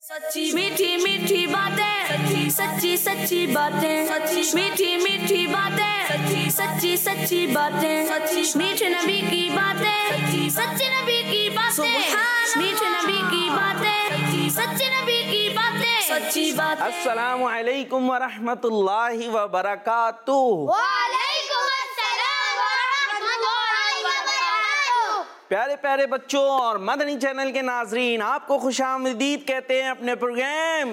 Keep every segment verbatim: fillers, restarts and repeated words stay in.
सच्ची मीठी मीठी बातें, सच्ची सच्ची बातें, मीठी मीठी बातें, सच्ची सच्ची बातें, मीठे नबी की बातें, सच्चे नबी की बातें, मीठे नबी की बातें, सच्चे नबी की बातें, सच्ची बातें। अस्सलामु अलैकुम व रहमतुल्लाहि व बरकातुहू। प्यारे प्यारे बच्चों और मदनी चैनल के नाजरीन, आपको खुशामदीद कहते हैं अपने प्रोग्राम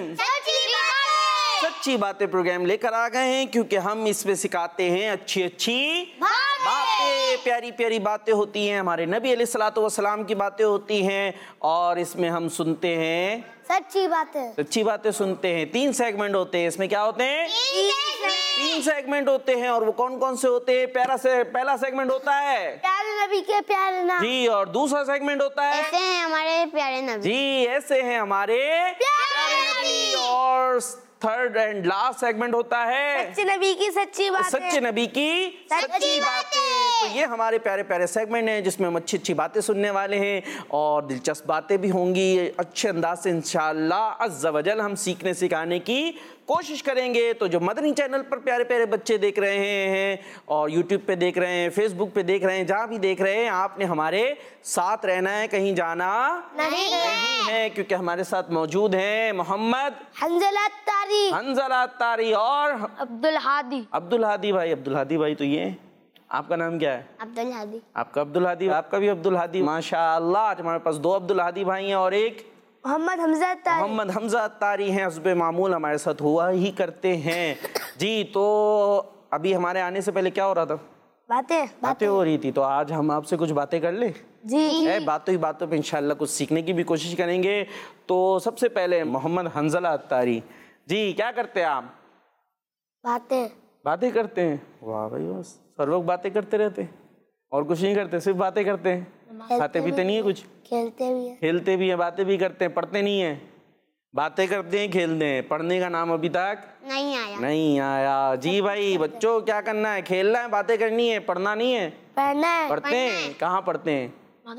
सच्ची बातें प्रोग्राम लेकर आ गए हैं, क्योंकि हम इसमें सिखाते हैं अच्छी अच्छी बातें। प्यारी प्यारी बातें होती हैं, हमारे नबी अलैहिस्सलातु वस्सलाम की बातें होती हैं, और इसमें हम सुनते हैं सच्ची बातें। सच्ची बातें सुनते हैं। तीन सेगमेंट होते हैं इसमें। क्या होते हैं? तीन सेगमेंट होते हैं। और वो कौन कौन से होते हैं? पहला से पहला सेगमेंट होता है प्यारे नबी के प्यारे नाम जी, और दूसरा सेगमेंट होता है ऐसे हैं हमारे प्यारे नबी जी, ऐसे हैं हमारे प्यारे नबी। और थर्ड एंड लास्ट सेगमेंट होता है सच्चे नबी की सच्ची बातें। सच्चे नबी की सच्ची बातें। तो ये हमारे प्यारे प्यारे सेगमेंट हैं जिसमें हम अच्छी अच्छी बातें सुनने वाले हैं, और दिलचस्प बातें भी होंगी। अच्छे अंदाज से इंशाअल्लाह अज़्ज़ा वजल हम सीखने सिखाने की कोशिश करेंगे। तो जो मदनी चैनल पर प्यारे प्यारे बच्चे देख रहे हैं, और यूट्यूब पे देख रहे हैं, फेसबुक पे देख रहे हैं, जहाँ भी देख रहे हैं, आपने हमारे साथ रहना है, कहीं जाना नहीं है, क्योंकि हमारे साथ मौजूद हैं मोहम्मद हंजला तारी, हंजला तारी और अब्दुल हादी। अब्दुल हादी भाई। अब्दुल हादी भाई, तो ये आपका नाम क्या है? अब्दुल हादी। आपका अब्दुल हादी, आपका भी अब्दुल हादी। माशाअल्लाह, आज हमारे पास दो अब्दुल हादी भाई हैं और एक मोहम्मद हमजा तारी। मोहम्मद हमजा तारी हैं। हस्बे मामूल हमारे साथ हुआ ही करते हैं जी। तो अभी हमारे आने से पहले क्या हो रहा था? बातें बातें हो रही थी। तो आज हम आपसे कुछ बातें कर लें जी। है, बातों ही बातों पे इंशाअल्लाह कुछ सीखने की भी कोशिश करेंगे। तो सबसे पहले मोहम्मद हंजला तारी जी, क्या करते हैं आप? बातें बातें करते हैं। वाह भाई, बस हर वक्त बातें करते रहते हैं और कुछ नहीं करते, सिर्फ बातें करते हैं। खाते पीते नहीं है कुछ? खेलते भी हैं। खेलते भी हैं, बातें भी करते हैं, पढ़ते नहीं है। बातें करते हैं, खेलते हैं, पढ़ने का नाम अभी तक नहीं आया नहीं आया जी। भाई बच्चों, क्या करना है? खेलना है, बातें करनी है, पढ़ना नहीं है। पढ़ना है। पढ़ते हैं, कहाँ पढ़ते हैं?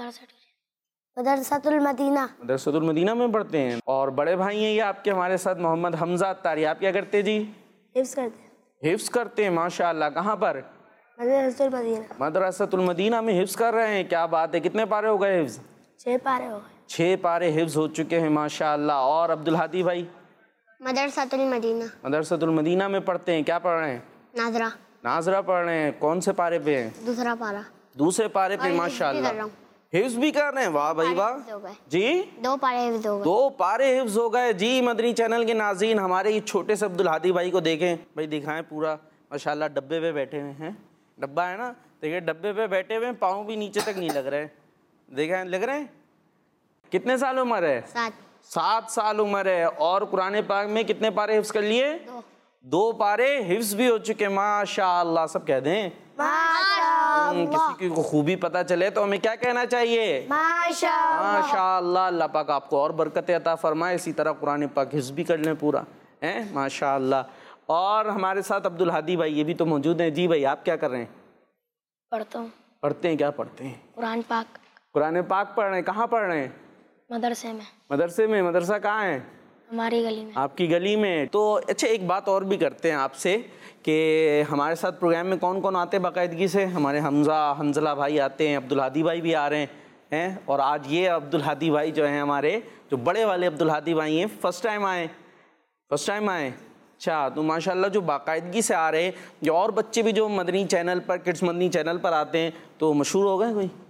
मदरसतुल मदीना। मदरसतुल मदीना में पढ़ते हैं। और बड़े भाई हैं ये आपके हमारे साथ, मोहम्मद हमजा तारी। आप क्या करते जी? हिफ्ज़ करते हैं। हिफ्ज़ करते हैं, माशाअल्लाह। कहाँ पर? मदरसतुल मदीना। मदरसतुल मदीना में हिफ्ज़ कर रहे हैं। क्या बात है। कितने पारे हो गए हिफ्ज़? छह पारे हो गए। छह पारे हिफ्ज़ हो चुके हैं, माशाअल्लाह। और अब्दुल हादी भाई? मदरसतुल मदीना। मदरसतुल मदीना में पढ़ते हैं। क्या पढ़ रहे हैं? नाजरा। नाजरा पढ़ रहे हैं। कौन से पारे पे हैं? दूसरा पारा। दूसरे पारे पे, माशाअल्लाह। हिफ्ज़ भी कर रहे हैं। वाह भाई वाह जी। दो पारे हिफ्ज़ हो गए। दो पारे हिफ्ज़ हो गए जी। मदनी चैनल के नाज़रीन, हमारे ये छोटे से अब्दुल हादी भाई को देखें भाई, दिखाएं पूरा माशाअल्लाह। डब्बे पे बैठे हुए हैं, डब्बा है ना, देखिए डब्बे पे बैठे हुए हैं, पाँव भी नीचे तक नहीं लग रहे हैं। देखें, लग रहे हैं। कितने साल उम्र है? सात। सात साल उम्र है। और कुरान पाक में कितने पारे हिफ्ज़ कर लिए? दो। दो पारे हिफ्ज़ भी हो चुके, माशाअल्लाह। सब कह दें माशाअल्लाह। किसी को खूबी पता चले तो हमें क्या कहना चाहिए? माशाअल्लाह। माशाअल्लाह। अल्लाह पाक आपको और बरकत अता फरमाए। इसी तरह कुरान पाक हिफ्ज़ भी कर लें पूरा, हैं, माशाअल्लाह। और हमारे साथ अब्दुल हादी भाई ये भी तो मौजूद हैं जी। भाई आप क्या कर रहे हैं? पढ़ता हूँ। पढ़ते हैं, क्या पढ़ते हैं? कुरान पाक। कुरान पाक पढ़ रहे हैं। कहाँ पढ़ रहे हैं? मदरसे में। मदरसे में। मदरसा कहाँ है? हमारी गली में। आपकी गली में। तो अच्छा, एक बात और भी करते हैं आपसे कि हमारे साथ प्रोग्राम में कौन कौन आते हैं बाकायदगी से? हमारे हमजा हंजला भाई आते हैं, अब्दुल हादी भाई भी आ रहे हैं हैं और आज ये अब्दुल हादी भाई जो हैं हमारे, जो बड़े वाले अब्दुल हादी भाई हैं, फर्स्ट टाइम आए फर्स्ट टाइम आए अच्छा। तो माशाल्लाह जो बाकायदगी से आ रहे हैं, जो और बच्चे भी जो मदनी चैनल पर, किड्स मदनी चैनल पर आते हैं, तो मशहूर हो गए कोई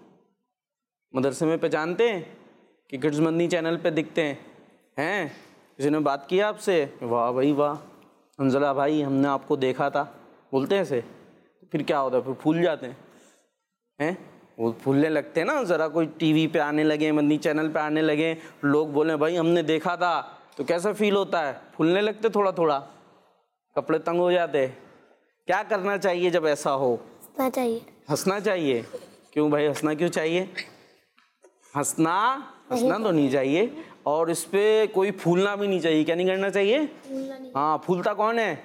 मदरसे में? पहचानते हैं कि किड्स मदनी चैनल पर दिखते हैं हैं किसी ने बात किया आपसे? वाह भाई वाह, हंजला भाई हमने आपको देखा था, बोलते हैं ऐसे? फिर क्या होता है? फिर फूल जाते हैं हैं वो फूलने लगते हैं ना। ज़रा कोई टीवी पे आने लगे, मदनी चैनल पे आने लगे, लोग बोले भाई हमने देखा था, तो कैसा फील होता है? फूलने लगते, थोड़ा थोड़ा कपड़े तंग हो जाते। क्या करना चाहिए जब ऐसा हो? हंसना चाहिए। हंसना चाहिए। क्यों भाई, हंसना क्यों चाहिए? हंसना हंसना तो नहीं चाहिए, और इस पे कोई फूलना भी नहीं चाहिए। क्या नहीं करना चाहिए? हाँ, फूलता कौन है?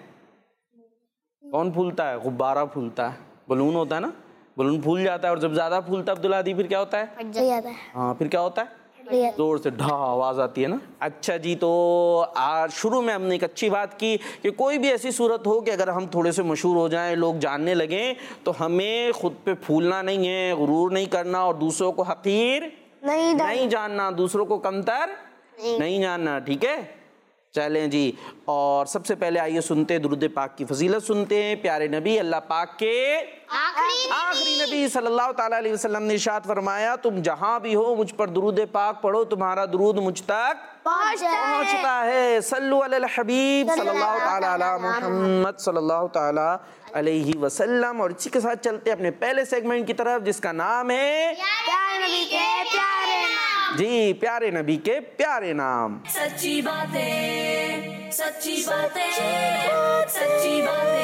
कौन फूलता है? गुब्बारा फूलता है, बलून होता है ना, बलून फूल जाता है। और जब ज़्यादा फूलता है अब्दुल हादी, फिर क्या होता है? फट जाता है। हाँ, फिर क्या होता है? زور سے ڈھا آواز آتی ہے نا. اچھا جی, تو آج شروع میں ہم نے ایک اچھی بات کی کہ کوئی بھی ایسی صورت ہو کہ اگر ہم تھوڑے سے مشہور ہو جائیں, لوگ جاننے لگیں, تو ہمیں خود پہ پھولنا نہیں ہے, غرور نہیں کرنا, اور دوسروں کو حقیر نہیں جاننا, دوسروں کو کمتر نہیں جاننا. ٹھیک ہے, چلیں جی. اور سب سے پہلے آئیے سنتے درود پاک کی فضیلت سنتے ہیں. پیارے نبی اللہ پاک کے آخری نبی صلی اللہ تعالیٰ علیہ وسلم نے ارشاد فرمایا, تم جہاں بھی ہو مجھ پر درود پاک پڑھو, تمہارا درود مجھ تک پہنچتا ہے. صلو علی الحبیب صلی اللہ تعالیٰ علی محمد صلی اللہ تعالیٰ علیہ وسلم. اور اسی کے ساتھ چلتے اپنے پہلے سیگمنٹ کی طرف, جس کا نام ہے جی پیارے نبی کے پیارے نام. سچی باتیں سچی باتیں سچی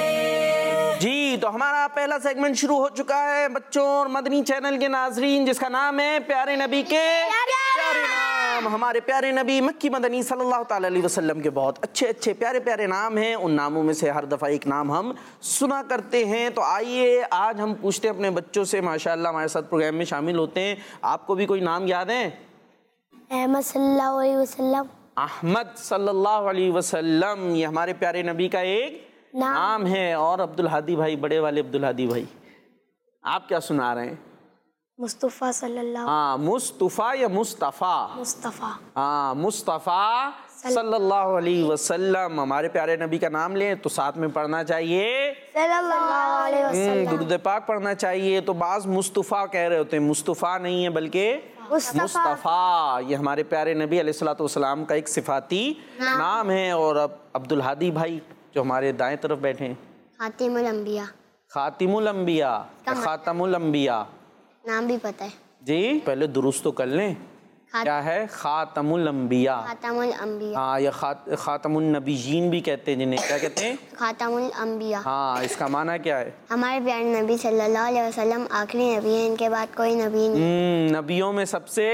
باتیں. جی تو ہمارا پہلا سیگمنٹ شروع ہو چکا ہے بچوں اور مدنی چینل کے ناظرین, جس کا نام ہے پیارے نبی کے پیارے نام. ہمارے پیارے نبی مکی مدنی صلی اللہ تعالیٰ علیہ وسلم کے بہت اچھے اچھے پیارے پیارے نام ہیں. ان ناموں میں سے ہر دفعہ ایک نام ہم سنا کرتے ہیں. تو آئیے آج ہم پوچھتے ہیں اپنے بچوں سے, ماشاءاللہ ہمارے ساتھ پروگرام میں شامل ہوتے ہیں. آپ کو بھی کوئی نام یاد ہے؟ احمد صلی اللہ علیہ وسلم. احمد صلی اللہ علیہ وسلم یہ ہمارے پیارے نبی کا ایک نام, نام ہے. اور عبدالہادی بھائی, بڑے والے عبدالہادی بھائی, آپ کیا سنا رہے ہیں؟ مصطفیٰ صلی اللہ ہاں مصطفیٰ یا مصطفیٰ مصطفیٰ ہاں مصطفیٰ صلی اللہ علیہ وسلم. ہمارے پیارے نبی کا نام لیں تو ساتھ میں پڑھنا چاہیے صلی اللہ علیہ وسلم. درود پاک پڑھنا چاہیے. تو بعض مصطفیٰ کہہ رہے ہوتے ہیں, مصطفیٰ نہیں ہے بلکہ مصطفیٰ. یہ ہمارے پیارے نبی علیہ الصلوۃ والسلام کا ایک صفاتی نام ہے. اور اب عبدالہادی بھائی جو ہمارے دائیں طرف بیٹھے ہیں, خاتم الانبیاء. خاتم الانبیاء, خاتم الانبیاء نام بھی پتہ ہے جی. پہلے درست تو کر لیں, کیا ہے خاتم الانبیاء. خاتم الانبیاء ہاں, یا خاتم النبیین بھی کہتے ہیں جنہیں, کیا کہتے ہیں؟ خاتم الانبیاء. ہاں, اس کا معنی کیا ہے؟ ہمارے پیارے نبی صلی اللہ علیہ وسلم آخری نبی ہیں, ان کے بعد کوئی نبی نہیں. نبیوں میں سب سے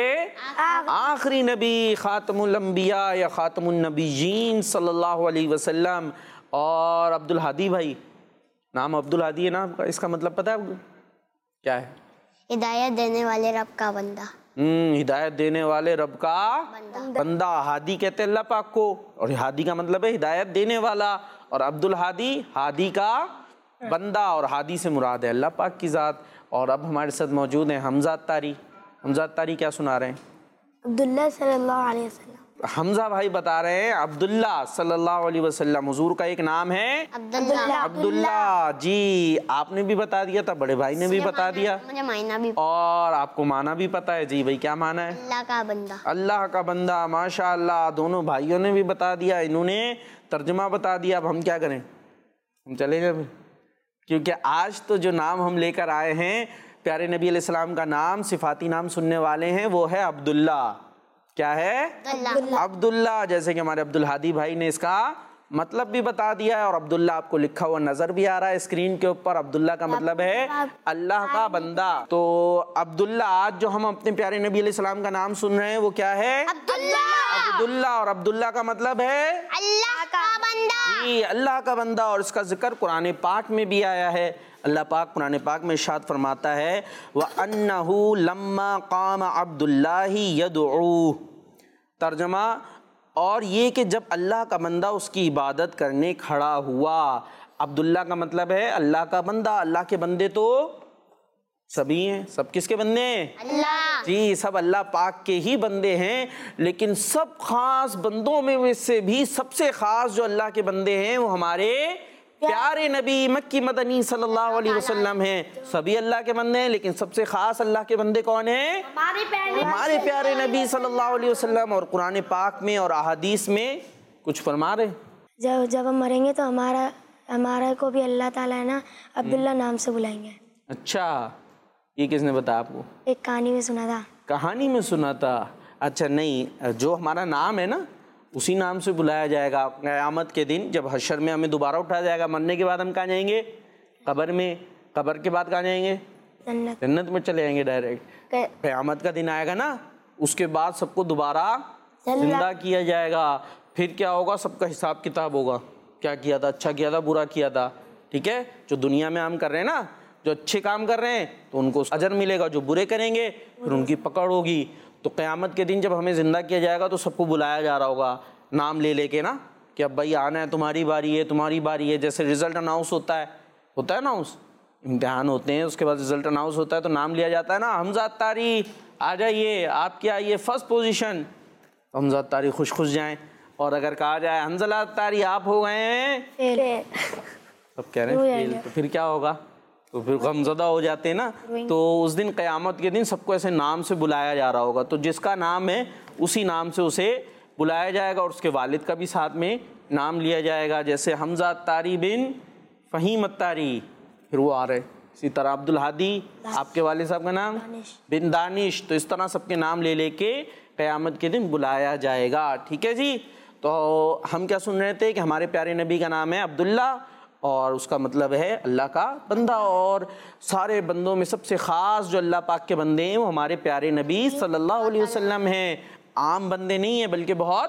آخری نبی خاتم الانبیاء یا خاتم النبیین صلی اللہ علیہ وسلم. اور عبدالہادی بھائی, نام عبدالہادی ہے نا آپ کا, اس کا مطلب پتہ ہے آپ کو کیا ہے؟ ہدایت دینے والے رب کا بندہ. ہم ہدایت دینے والے رب کا بندہ. ہادی کہتے ہیں اللہ پاک کو, اور ہادی کا مطلب ہے ہدایت دینے والا. اور عبدالہادی ہادی کا بندہ, اور ہادی سے مراد ہے اللہ پاک کی ذات. اور اب ہمارے ساتھ موجود ہیں حمزہ اتاری. حمزہ اتاری کیا سنا رہے ہیں؟ عبداللہ صلی اللہ علیہ وسلم. حمزہ بھائی بتا رہے ہیں عبداللہ صلی اللہ علیہ وسلم. حضور کا ایک نام ہے عبداللہ. عبداللہ. جی آپ نے بھی بتا دیا تھا, بڑے بھائی نے بھی بتا دیا, مجھے معنی بھی, اور آپ کو معنی بھی پتا ہے. جی بھائی کیا معنی ہے؟ اللہ کا بندہ. اللہ کا بندہ. ماشاء اللہ, دونوں بھائیوں نے بھی بتا دیا, انہوں نے ترجمہ بتا دیا. اب ہم کیا کریں, ہم چلے جائیں, کیونکہ آج تو جو نام ہم لے کر آئے ہیں پیارے نبی علیہ السلام کا نام, صفاتی نام سننے والے ہیں, وہ ہے عبداللہ. کیا ہے؟ عبداللہ. جیسے کہ ہمارے عبدالہادی بھائی نے اس کا مطلب بھی بتا دیا ہے, اور عبداللہ آپ کو لکھا ہوا نظر بھی آ رہا ہے اسکرین کے اوپر. عبداللہ کا مطلب ہے اللہ کا بندہ. تو عبداللہ, آج جو ہم اپنے پیارے نبی علیہ السلام کا نام سن رہے ہیں وہ کیا ہے؟ عبداللہ. اور عبداللہ کا مطلب ہے اللہ کا بندہ. جی اللہ کا بندہ. اور اس کا ذکر قرآن پاک میں بھی آیا ہے. اللہ پاک قرآن پاک میں ارشاد فرماتا ہے وَأَنَّهُ لَمَّا قَامَ عَبْدُ اللَّهِ يَدْعُوهُ. ترجمہ, اور یہ کہ جب اللہ کا بندہ اس کی عبادت کرنے کھڑا ہوا. عبداللہ کا مطلب ہے اللہ کا بندہ. اللہ کے بندے تو سبھی ہیں. سب کس کے بندے ہیں؟ اللہ. جی سب اللہ پاک کے ہی بندے ہیں. لیکن سب خاص بندوں میں سے بھی سب سے خاص جو اللہ کے بندے ہیں وہ ہمارے پیارے نبی مکی مدنی صلی اللہ علیہ وسلم ہیں. سبھی اللہ کے بندے ہیں, لیکن سب سے خاص اللہ کے بندے کون ہیں؟ ہمارے پیارے نبی صلی اللہ علیہ وسلم. اور قرآن پاک میں اور احادیث میں کچھ فرما رہے, جب جب ہم مریں گے تو ہمارا ہمارا کو بھی اللہ تعالیٰ ہے نا عبداللہ نام سے بلائیں گے. اچھا, یہ کس نے بتایا آپ کو؟ ایک کہانی میں سنا تھا. کہانی میں سنا تھا. اچھا نہیں, جو ہمارا نام ہے نا اسی نام سے بلایا جائے گا قیامت کے دن, جب حشر میں ہمیں دوبارہ اٹھایا جائے گا. مرنے کے بعد ہم کہاں جائیں گے؟ قبر میں. قبر کے بعد کہاں جائیں گے؟ جنت. جنت میں چلے جائیں گے ڈائریکٹ. قیامت کا دن آئے گا نا, اس کے بعد سب کو دوبارہ زندہ کیا جائے گا. پھر کیا ہوگا؟ سب کا حساب کتاب ہوگا, کیا کیا تھا, اچھا کیا تھا, برا کیا تھا. ٹھیک ہے, جو دنیا میں ہم کر رہے ہیں نا, جو اچھے کام کر رہے ہیں تو ان کو اجر ملے گا, جو برے کریں گے پھر ان کی پکڑ ہوگی. تو قیامت کے دن جب ہمیں زندہ کیا جائے گا تو سب کو بلایا جا رہا ہوگا نام لے لے کے نا کہ اب بھائی آنا ہے، تمہاری باری ہے تمہاری باری ہے. جیسے رزلٹ اناؤنس ہوتا ہے ہوتا ہے اناؤنس، امتحان ہوتے ہیں اس کے بعد رزلٹ اناؤنس ہوتا ہے تو نام لیا جاتا ہے نا، حمزہ اتاری آ جائیے، آپ کیا آئیے فرسٹ پوزیشن. حمزہ اتاری خوش خوش جائیں. اور اگر کہا جائے حنظلہ اتاری آپ ہو گئے ہیں، اب کہہ رہے ہیں فیل، تو پھر کیا ہوگا؟ تو پھر غمزدہ ہو جاتے ہیں نا. تو اس دن قیامت کے دن سب کو ایسے نام سے بلایا جا رہا ہوگا، تو جس کا نام ہے اسی نام سے اسے بلایا جائے گا اور اس کے والد کا بھی ساتھ میں نام لیا جائے گا. جیسے حمزہ اتاری بن فہیم اتاری، پھر وہ آ رہے. اسی طرح عبدالہادی آپ کے والد صاحب کا نام بن دانش. تو اس طرح سب کے نام لے لے کے قیامت کے دن بلایا جائے گا. ٹھیک ہے جی. تو ہم کیا سن رہے تھے کہ ہمارے پیارے نبی کا نام ہے عبداللہ اور اس کا مطلب ہے اللہ کا بندہ. اور سارے بندوں میں سب سے خاص جو اللہ پاک کے بندے ہیں وہ ہمارے پیارے نبی صلی اللہ علیہ وسلم ہیں. عام بندے نہیں ہیں بلکہ بہت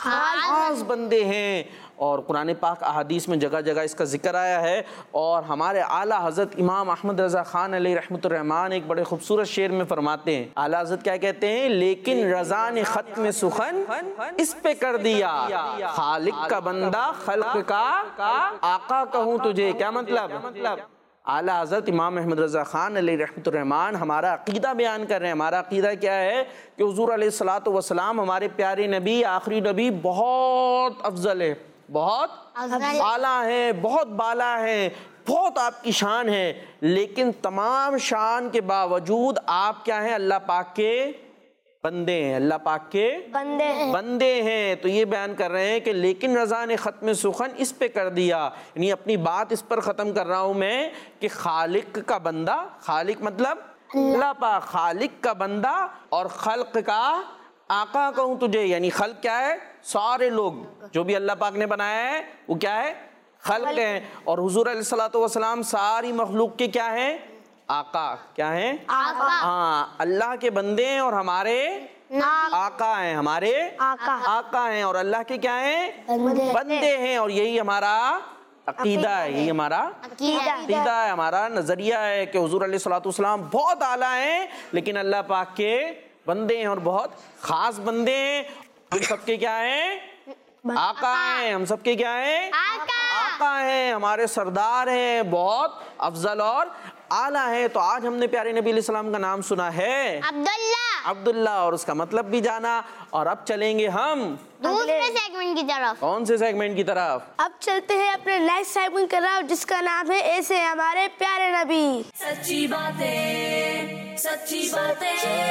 خاص بندے ہیں. اور قرآن پاک احادیث میں جگہ جگہ اس کا ذکر آیا ہے. اور ہمارے اعلیٰ حضرت امام احمد رضا خان علیہ رحمۃ الرحمٰن ایک بڑے خوبصورت شعر میں فرماتے ہیں، اعلیٰ حضرت کیا کہتے ہیں؟ لیکن رضا نے ختم سخن اس پہ کر دیا، خالق کا بندہ خلق کا آقا کہوں تجھے. کیا مطلب؟ اعلیٰ حضرت امام احمد رضا خان علیہ رحمۃ الرحمٰن ہمارا عقیدہ بیان کر رہے ہیں. ہمارا عقیدہ کیا ہے کہ حضور علیہ الصلوۃ والسلام ہمارے پیارے نبی، آخری نبی، بہت افضل ہے، بہت اعلیٰ ہے، بہت بالا ہے، بہت آپ کی شان ہے. لیکن تمام شان کے باوجود آپ کیا ہیں؟ اللہ پاک کے بندے ہیں، اللہ پاک کے بندے ہیں بندے ہیں. تو یہ بیان کر رہے ہیں کہ لیکن رضا نے ختم سخن اس پہ کر دیا، یعنی اپنی بات اس پر ختم کر رہا ہوں میں کہ خالق کا بندہ، خالق مطلب اللہ پاک، خالق کا بندہ اور خلق کا آقا کہوں تجھے. یعنی خلق کیا ہے؟ سارے لوگ جو بھی اللہ پاک نے بنایا ہے وہ کیا ہے؟ خلق ہیں. اور حضور علیہ الصلوۃ والسلام ساری مخلوق کے کیا ہیں؟ آقا. کیا ہیں؟ ہاں، اللہ کے بندے ہیں اور ہمارے آقا ہیں، ہمارے آقا ہیں. اور اللہ کے کیا ہیں؟ بندے ہیں. اور یہی ہمارا عقیدہ ہے، یہی ہمارا عقیدہ ہے، ہمارا نظریہ ہے کہ حضور علیہ الصلوۃ والسلام بہت اعلیٰ ہیں لیکن اللہ پاک کے بندے ہیں اور بہت خاص بندے ہیں. ہم سب کے کیا ہیں؟ آقا ہیں. ہم سب کے کیا ہیں؟ آقا ہیں، ہمارے سردار ہیں، بہت افضل اور اعلیٰ ہیں. تو آج ہم نے پیارے نبی علیہ السلام کا نام سنا ہے عبداللہ عبداللہ اور اس کا مطلب بھی جانا. اور اب چلیں گے ہم دوسرے سیگمنٹ کی طرف. کون سے سیگمنٹ کی طرف؟ اب چلتے ہیں اپنے نیکسٹ سیگمنٹ کی طرف جس کا نام ہے ایسے ہمارے پیارے نبی. سچی باتیں، سچی باتیں،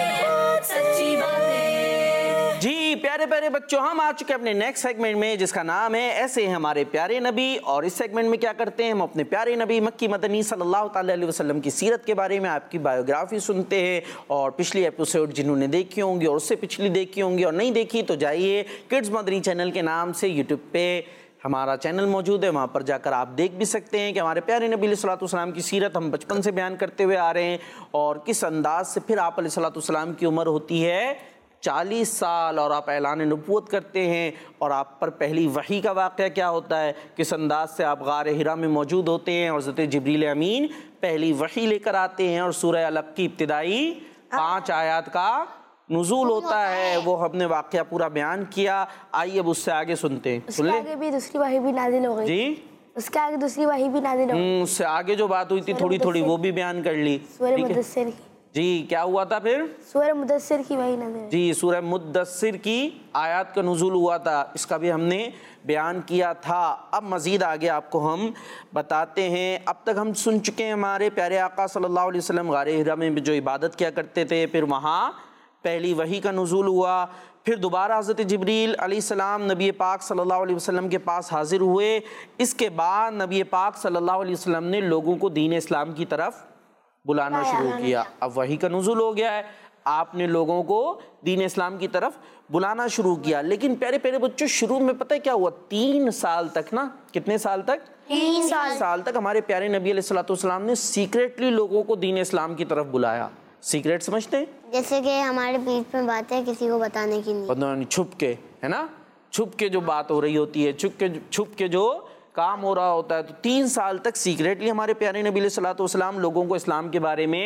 سچی باتیں. جی پیارے پیارے بچوں، ہم آ چکے اپنے نیکسٹ سیگمنٹ میں جس کا نام ہے ایسے ہمارے پیارے نبی. اور اس سیگمنٹ میں کیا کرتے ہیں؟ ہم اپنے پیارے نبی مکی مدنی صلی اللہ تعالی علیہ وسلم کی سیرت کے بارے میں آپ کی بایوگرافی سنتے ہیں. اور پچھلی ایپیسوڈ جنہوں نے دیکھی ہوں گی اور اس سے پچھلی دیکھی ہوں گی اور نہیں دیکھی تو جائیے کڈز مدنی چینل کے نام سے یوٹیوب پہ ہمارا چینل موجود ہے، وہاں پر جا کر آپ دیکھ بھی سکتے ہیں کہ ہمارے پیارے نبی علیہ الصلوۃ والسلام کی سیرت ہم بچپن سے بیان کرتے ہوئے آ رہے ہیں اور کس انداز سے. پھر آپ علیہ الصلوۃ والسلام کی عمر ہوتی ہے چالیس سال اور آپ اعلان نبوت کرتے ہیں اور آپ پر پہلی وحی کا واقعہ کیا ہوتا ہے، کس انداز سے آپ غار حرا میں موجود ہوتے ہیں اور حضرت جبریل امین پہلی وحی لے کر آتے ہیں اور سورہ علق کی ابتدائی پانچ آیات کا نزول ہوتا ہے. وہ ہم نے واقعہ پورا بیان کیا. آئیے اب اس سے آگے سنتے ہیں. اس کے آگے بھی دوسری وحی بھی نازل ہو گئی. جی اس کے آگے دوسری وحی بھی نازل ہو گئی. اس سے آگے جو بات ہوئی تھی تھوڑی تھوڑی وہ بھی بیان کر لی. سورہ مدثر کی. جی کیا ہوا تھا پھر؟ سورہ مدثر کی وحی نازل ہوئی. جی سورہ مدثر کی آیات کا نزول ہوا تھا، اس کا بھی ہم نے بیان کیا تھا. اب مزید آگے آپ کو ہم بتاتے ہیں. اب تک ہم سن چکے ہیں ہمارے پیارے آقا صلی اللہ علیہ وسلم غار حرا میں جو عبادت کیا کرتے تھے، پھر وہاں پہلی وحی کا نزول ہوا، پھر دوبارہ حضرت جبریل علیہ السلام نبی پاک صلی اللہ علیہ وسلم کے پاس حاضر ہوئے. اس کے بعد نبی پاک صلی اللہ علیہ وسلم نے لوگوں کو دین اسلام کی طرف بلانا شروع کیا. اب وحی کا نزول ہو گیا ہے، آپ نے لوگوں کو دین اسلام کی طرف بلانا شروع کیا. لیکن پیارے پیارے بچوں، شروع میں پتہ کیا ہوا؟ تین سال تک نا، کتنے سال تک؟ تین سال سال تک ہمارے پیارے نبی علیہ الصلوۃ والسلام نے سیکریٹلی لوگوں کو دین اسلام کی طرف بلایا. سیکریٹ سمجھتے ہیں؟ جیسے کہ ہمارے بیچ میں بات ہے کسی کو بتانے کی نہیں، چھپ کے، ہے نا، چھپ کے جو بات ہو رہی ہوتی ہے، چھپ کے چھپ کے جو کام ہو رہا ہوتا ہے. تو تین سال تک سیکریٹلی ہمارے پیارے نبی علیہ الصلوۃ والسلام لوگوں کو اسلام کے بارے میں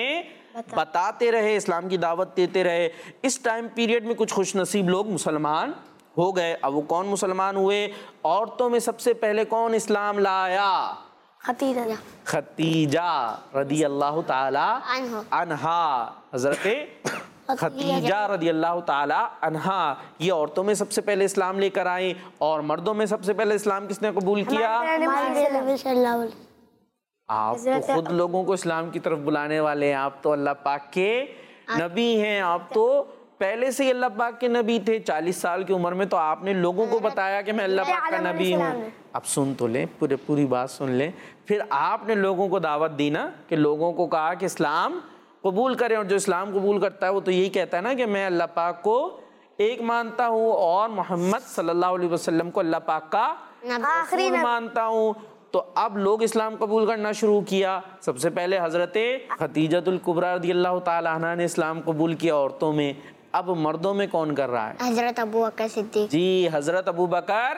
بتاتے رہے, اسلام کی دعوت دیتے رہے. اس ٹائم پیریڈ میں کچھ خوش نصیب لوگ مسلمان ہو گئے. اب وہ کون مسلمان ہوئے؟ عورتوں میں سب سے پہلے کون اسلام لایا؟ خدیجہ خدیجہ رضی اللہ تعالی عنہا. حضرت خدیجہ رضی اللہ تعالی عنہا یہ عورتوں میں سب سے پہلے اسلام لے کر آئیں. اور مردوں میں سب سے پہلے اسلام کس نے قبول کیا؟ آپ تو خود لوگوں کو اسلام کی طرف بلانے والے ہیں. آپ تو اللہ پاک کے نبی ہیں. آپ تو پہلے سے ہی اللہ پاک کے نبی تھے. چالیس سال کی عمر میں تو آپ نے لوگوں کو بتایا کہ میں اللہ پاک کا نبی ہوں. اب سن تو لیں, پورے پوری بات سن لیں. پھر آپ نے لوگوں کو دعوت دی نا, کہ لوگوں کو کہا کہ اسلام قبول کریں. اور جو اسلام قبول کرتا ہے وہ تو یہی کہتا ہے نا کہ میں اللہ پاک کو ایک مانتا ہوں اور محمد صلی اللہ علیہ وسلم کو اللہ پاک کا آخری مانتا ہوں. تو اب لوگ اسلام قبول کرنا شروع کیا. سب سے پہلے حضرت خدیجہ الکبریٰ رضی اللہ تعالی عنہا نے اسلام قبول کیا عورتوں میں. اب مردوں میں کون کر رہا ہے؟ حضرت ابو بکر صدیق. جی, حضرت ابو بکر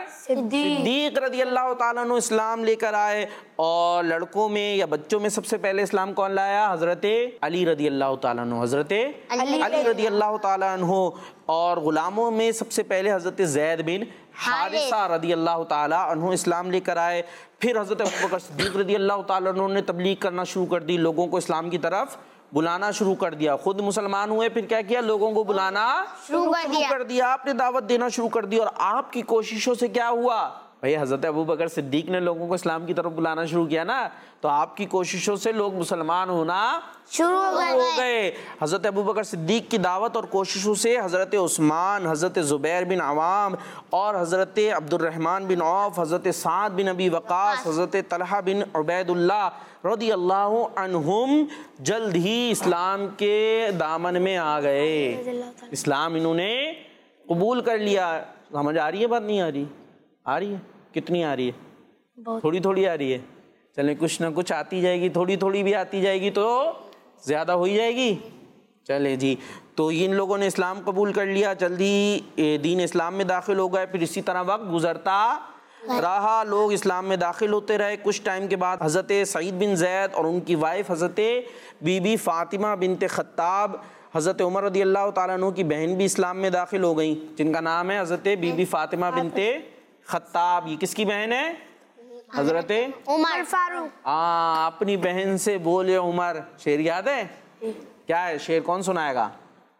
صدیق رضی اللہ تعالیٰ عنہ اسلام لے کر آئے. اور لڑکوں میں یا بچوں میں سب سے پہلے اسلام کون لایا؟ حضرت علی رضی اللہ تعالیٰ عنہ. حضرت علی رضی اللہ تعالیٰ عنہ. اور غلاموں میں سب سے پہلے حضرت زید بن حارثہ رضی اللہ تعالیٰ عنہ اسلام لے کر آئے. پھر حضرت ابو بکر صدیق رضی اللہ تعالیٰ عنہ نے تبلیغ کرنا شروع کر دی, لوگوں کو اسلام کی طرف بلانا شروع کر دیا. خود مسلمان ہوئے, پھر کیا کیا؟ لوگوں کو بلانا شروع کر دیا. آپ نے دعوت دینا شروع کر دی. اور آپ کی کوششوں سے کیا ہوا بھئی؟ حضرت ابو بکر صدیق نے لوگوں کو اسلام کی طرف بلانا شروع کیا نا, تو آپ کی کوششوں سے لوگ مسلمان ہونا شروع ہو گئے. حضرت ابو بکر صدیق کی دعوت اور کوششوں سے حضرت عثمان, حضرت زبیر بن عوام اور حضرت عبد الرحمن بن عوف, حضرت سعد بن ابی وقاص, حضرت طلحہ بن عبید اللہ رضی اللہ عنہم جلد ہی اسلام کے دامن میں آ گئے. اسلام انہوں نے قبول کر لیا. سمجھ آ رہی ہے بات؟ نہیں آ رہی؟ آ رہی ہے. کتنی آ رہی ہے؟ تھوڑی تھوڑی آ رہی ہے. چلیں کچھ نہ کچھ آتی جائے گی, تھوڑی تھوڑی بھی آتی جائے گی تو زیادہ ہو ہی جائے گی. چلے جی, تو ان لوگوں نے اسلام قبول کر لیا, جلدی دین اسلام میں داخل ہو گئے. پھر اسی طرح وقت گزرتا رہا, لوگ اسلام میں داخل ہوتے رہے. کچھ ٹائم کے بعد حضرت سعید بن زید اور ان کی وائف حضرت بی بی فاطمہ بنت خطاب, حضرت عمر رضی اللہ تعالیٰ عنہ کی بہن بھی اسلام میں داخل ہو گئیں, جن کا نام ہے حضرت بی بی فاطمہ بنت خطاب. یہ کس کی بہن ہے؟ حضرت عمر فاروق. ہاں, اپنی بہن سے بولے عمر. شعر یاد ہے؟ کیا ہے شعر؟ کون سنائے گا؟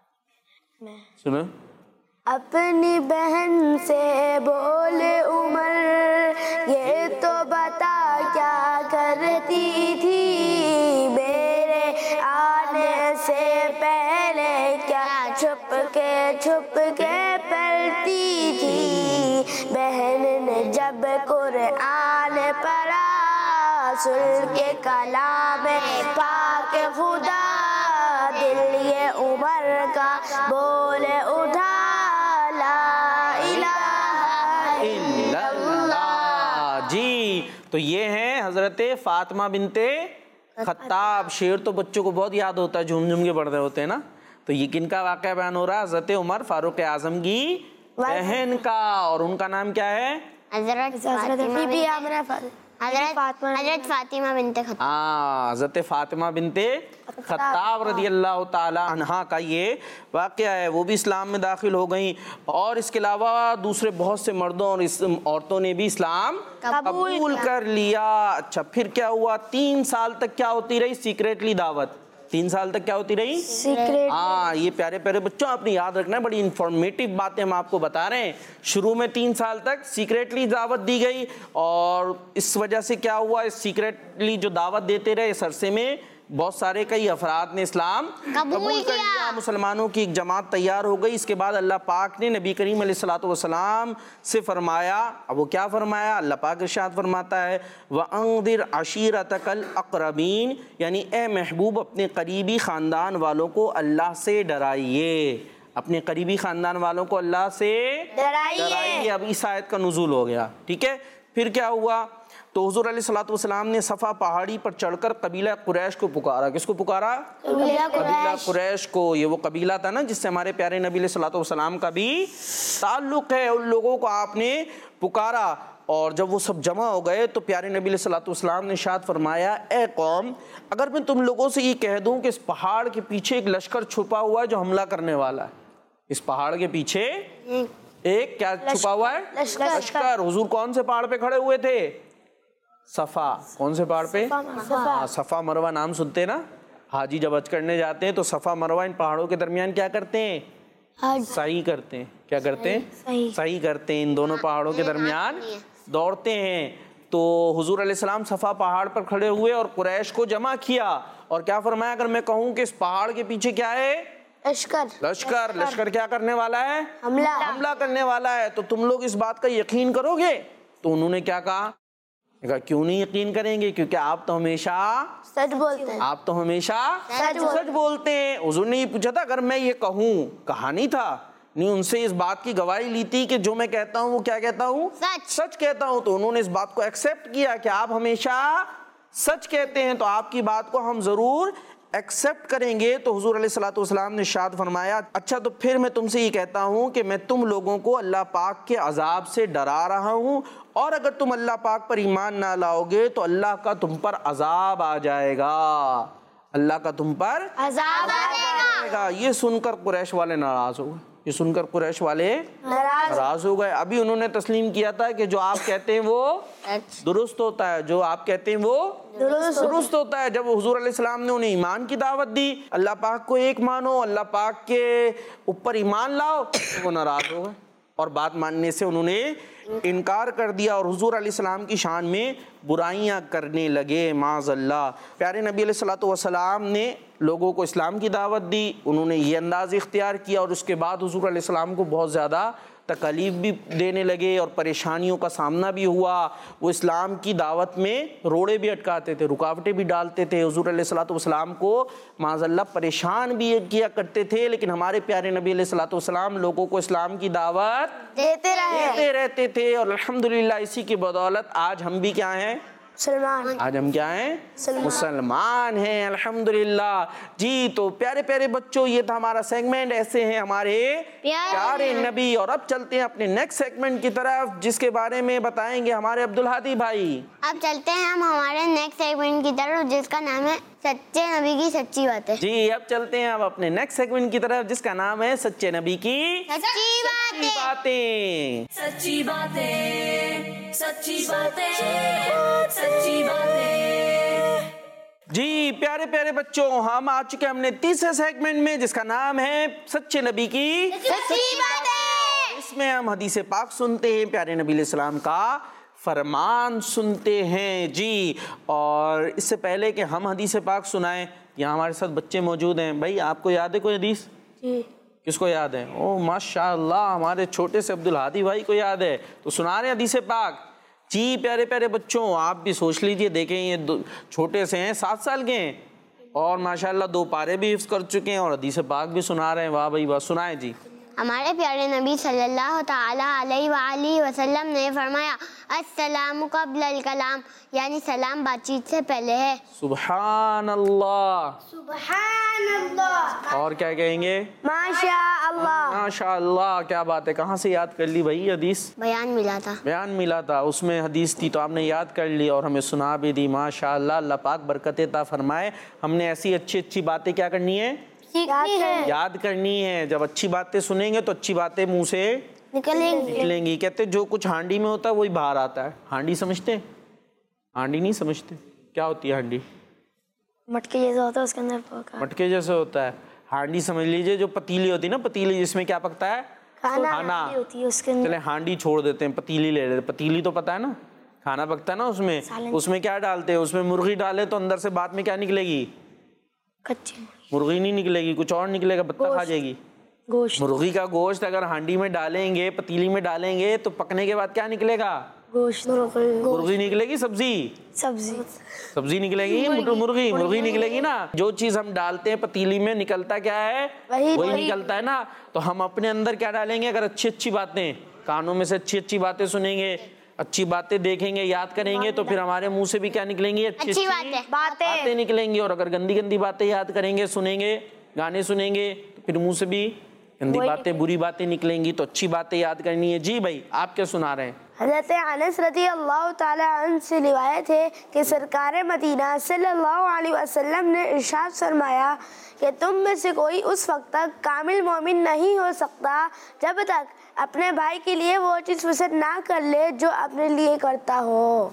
سنو. اپنی بہن سے بولے عمر, یہ تو بتا کیا کرتی تھی, میرے آنے سے پہلے کیا چھپ کے چھپ کے پڑھتی تھی. بہن نے جب قرآن پڑھا, سن کے کلام پاک خدا, دل یہ عمر کا بولے اٹھا, جی. تو یہ ہیں حضرت فاطمہ بنت خطاب. شعر تو بچوں کو بہت یاد ہوتا ہے, جھوم جھوم کے پڑھ رہے ہوتے ہیں نا. تو یہ کن کا واقعہ بیان ہو رہا ہے؟ حضرت عمر فاروق اعظم کی بہن کا. اور ان کا نام کیا ہے؟ حضرت بی بی آمنہ حضرت حضرت فاطمہ بنت خطاب. ہاں, حضرت فاطمہ بنت خطاب رضی اللہ تعالی عنہا کا یہ واقعہ ہے. وہ بھی اسلام میں داخل ہو گئیں. اور اس کے علاوہ دوسرے بہت سے مردوں اور عورتوں نے بھی اسلام قبول کر لیا. اچھا, پھر کیا ہوا؟ تین سال تک کیا ہوتی رہی؟ سیکریٹلی دعوت. تین سال تک کیا ہوتی رہی؟ ہاں, یہ پیارے پیارے بچوں آپ نے یاد رکھنا ہے, بڑی انفارمیٹیو باتیں ہم آپ کو بتا رہے ہیں. شروع میں تین سال تک سیکریٹلی دعوت دی گئی. اور اس وجہ سے کیا ہوا؟ اس سیکریٹلی جو دعوت دیتے رہے اس عرصے میں بہت سارے کئی افراد نے اسلام قبول کر لیا. مسلمانوں کی ایک جماعت تیار ہو گئی. اس کے بعد اللہ پاک نے نبی کریم علیہ الصلوۃ والسلام سے فرمایا. اب وہ کیا فرمایا؟ اللہ پاک ارشاد فرماتا ہے, وَأَنذِرْ عَشِيرَتَكَ الْأَقْرَبِينَ, یعنی اے محبوب اپنے قریبی خاندان والوں کو اللہ سے ڈرائیے. اپنے قریبی خاندان والوں کو اللہ سے ڈرائیے. اب اس آیت کا نزول ہو گیا. ٹھیک ہے, پھر کیا ہوا؟ تو حضور علیہ الصلوۃ والسلام نے صفا پہاڑی پر چڑھ کر قبیلہ قریش کو پکارا. کس کو پکارا؟ قبیلہ قریش کو. یہ وہ قبیلہ تھا نا جس سے ہمارے پیارے نبی علیہ الصلوۃ والسلام کا بھی تعلق ہے. ان لوگوں کو آپ نے پکارا اور جب وہ سب جمع ہو گئے تو پیارے نبی علیہ الصلوۃ والسلام نے ارشاد فرمایا اے قوم اگر میں تم لوگوں سے یہ کہہ دوں کہ اس پہاڑ کے پیچھے ایک لشکر چھپا ہوا ہے جو حملہ کرنے والا ہے. اس پہاڑ کے پیچھے ایک کیا چھپا ہوا ہے؟ لشکر. حضور کون سے پہاڑ پہ کھڑے ہوئے تھے؟ صفا. کون سے پہاڑ پہ؟ صفا مروہ. نام سنتے ہیں نا, حاجی جب حج کرنے جاتے ہیں تو صفا مروہ ان پہاڑوں کے درمیان کیا کرتے ہیں؟ سعی کرتے ہیں. کیا کرتے ہیں؟ سعی کرتے ہیں. ان دونوں پہاڑوں کے درمیان دوڑتے ہیں. تو حضور علیہ السلام صفا پہاڑ پر کھڑے ہوئے اور قریش کو جمع کیا اور کیا فرمایا اگر میں کہوں کہ اس پہاڑ کے پیچھے کیا ہے؟ لشکر. لشکر لشکر کیا کرنے والا ہے؟ حملہ حملہ کرنے والا ہے. تو تم لوگ اس بات کا یقین کرو گے؟ تو انہوں نے کیا کہا؟ کہا کیوں نہیں یقین کریں گے, کیونکہ آپ تو ہمیشہ سچ بولتے ہیں. آپ تو ہمیشہ سچ بولتے ہیں. حضور نے یہ پوچھا تھا اگر میں یہ کہوں, کہا نہیں تھا, نہیں ان سے اس بات کی گواہی لی تھی کہ جو میں کہتا ہوں وہ کیا کہتا ہوں؟ سچ سچ کہتا ہوں. تو انہوں نے اس بات کو ایکسیپٹ کیا کہ آپ ہمیشہ سچ کہتے ہیں تو آپ کی بات کو ہم ضرور ایکسیپٹ کریں گے. تو حضور علیہ الصلوۃ والسلام نے ارشاد فرمایا اچھا تو پھر میں تم سے یہ کہتا ہوں کہ میں تم لوگوں کو اللہ پاک کے عذاب سے ڈرا رہا ہوں اور اگر تم اللہ پاک پر ایمان نہ لاؤ گے تو اللہ کا تم پر عذاب آ جائے گا. اللہ کا تم پر عذاب آ جائے گا. یہ سن کر قریش والے ناراض ہو گئے. یہ سن کر قریش والے ناراض ہو گئے. ابھی انہوں نے تسلیم کیا تھا کہ جو آپ کہتے ہیں وہ درست ہوتا ہے, جو آپ کہتے ہیں وہ درست ہوتا ہے. جب حضور علیہ السلام نے انہیں ایمان کی دعوت دی, اللہ پاک کو ایک مانو, اللہ پاک کے اوپر ایمان لاؤ, وہ ناراض ہو گئے اور بات ماننے سے انہوں نے انکار کر دیا اور حضور علیہ السلام کی شان میں برائیاں کرنے لگے. معاذ اللہ. پیارے نبی علیہ الصلوۃ والسلام نے لوگوں کو اسلام کی دعوت دی, انہوں نے یہ انداز اختیار کیا اور اس کے بعد حضور علیہ السلام کو بہت زیادہ تکالیف بھی دینے لگے اور پریشانیوں کا سامنا بھی ہوا. وہ اسلام کی دعوت میں روڑے بھی اٹکاتے تھے, رکاوٹیں بھی ڈالتے تھے, حضور علیہ الصلوۃ والسلام کو معاذ اللہ پریشان بھی کیا کرتے تھے. لیکن ہمارے پیارے نبی علیہ الصلوۃ والسلام لوگوں کو اسلام کی دعوت دیتے رہے دیتے رہتے تھے اور الحمدللہ اسی کی بدولت آج ہم بھی کیا ہیں؟ مسلمان. آج ہم کیا ہیں؟ مسلمان ہیں الحمدللہ. جی تو پیارے پیارے بچوں یہ تھا ہمارا سیگمنٹ ایسے ہیں ہمارے پیارے نبی. اور اب چلتے ہیں اپنے نیکسٹ سیگمنٹ کی طرف جس کے بارے میں بتائیں گے ہمارے عبدالہادی بھائی. اب چلتے ہیں ہم ہمارے نیکسٹ سیگمنٹ کی طرف جس کا نام ہے سچے نبی کی سچی باتیں. جی اب چلتے ہیں اب اپنے نیکسٹ سیگمنٹ کی طرف جس کا نام ہے سچے نبی کی سچی باتیں. باتیں. سچی باتیں سچی باتیں سچی باتیں. جی پیارے پیارے بچوں ہم آ چکے ہم نے تیسرے سیگمنٹ میں جس کا نام ہے سچے نبی کی سچی باتیں. اس میں ہم حدیث پاک سنتے ہیں, پیارے نبی علیہ السلام کا فرمان سنتے ہیں. جی اور اس سے پہلے کہ ہم حدیث پاک سنائیں یہاں ہمارے ساتھ بچے موجود ہیں. بھائی آپ کو یاد ہے کوئی حدیث؟ جی. کس کو یاد ہے؟ او ماشاء اللہ ہمارے چھوٹے سے عبدالہادی بھائی کو یاد ہے, تو سنا رہے ہیں حدیث پاک. جی پیارے پیارے بچوں آپ بھی سوچ لیجئے, دیکھیں یہ چھوٹے سے ہیں, سات سال کے ہیں اور ماشاءاللہ دو پارے بھی حفظ کر چکے ہیں اور حدیث پاک بھی سنا رہے ہیں. واہ بھائی واہ, سنائیں جی. ہمارے پیارے نبی صلی اللہ تعالیٰ علیہ وآلہ وسلم نے فرمایا السلام قبل الکلام, یعنی سلام بات چیت سے پہلے ہے. سبحان اللہ. سبحان اللہ. اور کیا کہیں گے؟ ماشاء اللہ. ماشاء اللہ. کیا بات ہے, کہاں سے یاد کر لی بھائی حدیث؟ بیان ملا تھا. بیان ملا تھا, اس میں حدیث تھی تو آپ نے یاد کر لی اور ہمیں سنا بھی دی. ماشاء اللہ. اللہ پاک برکت عطا فرمائے. ہم نے ایسی اچھی اچھی باتیں کیا کرنی ہے؟ یاد کرنی ہے. جب اچھی باتیں سنیں گے تو اچھی باتیں منہ سے نکلیں گی. کہتے جو کچھ ہانڈی میں ہوتا ہے وہی باہر آتا ہے. ہانڈی سمجھتے؟ ہانڈی نہیں سمجھتے؟ کیا ہوتی ہے ہانڈی؟ مٹکے جیسا ہوتا ہے اس کے اندر پکا. مٹکے جیسے ہوتا ہے. ہانڈی سمجھ لیجئے جو پتیلی ہوتی ہے نا, پتیلی جس میں کیا پکتا ہے؟ کھانا ہوتی ہے اس کے اندر. چلے ہانڈی چھوڑ دیتے ہیں, پتیلی لے لیتے. پتیلی تو پتا ہے نا, کھانا پکتا ہے نا اس میں. اس میں کیا ڈالتے ہیں؟ اس میں مرغی ڈالے تو اندر سے بعد میں کیا نکلے گی؟ کچی مرغی نہیں نکلے گی, کچھ اور نکلے گا, بطخ کھا جائے گی. گوشت. مرغی کا گوشت اگر ہانڈی میں ڈالیں گے, پتیلی میں ڈالیں گے تو پکنے کے بعد کیا نکلے گا؟ گوشت. مرغی نکلے گی. سبزی سبزی سبزی نکلے گی. مرغی مرغی نکلے گی نا. جو چیز ہم ڈالتے ہیں پتیلی میں نکلتا کیا ہے؟ وہی نکلتا ہے نا. تو ہم اپنے اندر کیا ڈالیں گے؟ اگر اچھی اچھی باتیں, کانوں میں سے اچھی اچھی باتیں سنیں گے, اچھی باتیں دیکھیں گے, یاد کریں گے تو پھر ہمارے منہ سے بھی کیا نکلیں گی؟ اچھی اچھی باتیں باتیں نکلیں گی. اور اگر گندی گندی باتیں یاد کریں گے, سنیں گے, گانے سنیں گے تو پھر منہ سے بھی گندی باتیں, بری باتیں نکلیں گی. تو اچھی باتیں یاد کرنی ہے. جی بھائی آپ کیا سنا رہے ہیں؟ حضرت انس رضی اللہ تعالی عنہ سے روایت ہے کہ سرکار مدینہ صلی اللہ علیہ وسلم نے ارشاد فرمایا کہ تم میں سے کوئی اس وقت تک کامل مومن نہیں ہو سکتا جب تک اپنے بھائی کے لیے وہ چیز پسند نہ کر لے جو اپنے لیے کرتا ہو.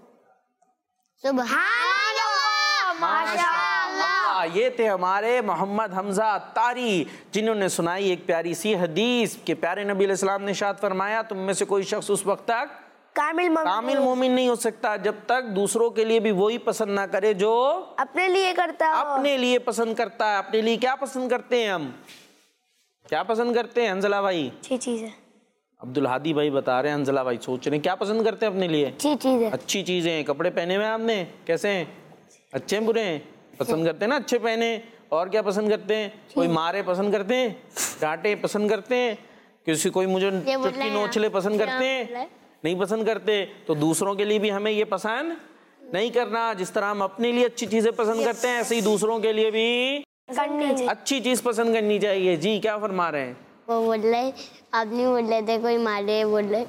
سبحان اللہ, ماشاءاللہ. یہ تھے ہمارے محمد حمزہ عطاری جنہوں نے سنائی ایک پیاری سی حدیث کہ پیارے نبی علیہ السلام نے ارشاد فرمایا تم میں سے کوئی شخص اس وقت تک کامل مومن کامل مومن نہیں ہو سکتا جب تک دوسروں کے لیے بھی وہی پسند نہ کرے جو اپنے لیے کرتا ہو. اپنے لیے پسند کرتا ہے. اپنے لیے کیا پسند کرتے ہیں ہم؟ کیا پسند کرتے ہیں حنزلہ بھائی؟ اچھی چیز ہے. عبدالہادی بھائی بتا رہے ہیں, حنزلہ بھائی سوچ رہے ہیں کیا پسند کرتے ہیں اپنے لیے؟ اچھی چیز ہے. اچھی چیزیں. کپڑے پہنے ہوئے آپ نے کیسے ہیں؟ اچھے ہیں برے ہیں؟ پسند کرتے ہیں نا اچھے پہنے. اور کیا پسند کرتے ہیں؟ کوئی مارے پسند کرتے ہیں, ڈانٹے پسند کرتے ہیں, کسی کوئی مجھے چٹکی نوچلے پسند کرتے ہیں؟ نہیں پسند کرتے. تو دوسروں کے لیے بھی ہمیں یہ پسند نہیں کرنا. جس طرح ہم اپنے لیے اچھی چیزیں پسند کرتے ہیں ایسے ہی دوسروں کے لیے بھی اچھی چیز پسند کرنی چاہیے. جی کیا فرما رہے ہیں؟ وہ بول رہے آپ نہیں بول رہے تھے کوئی مارے بول رہے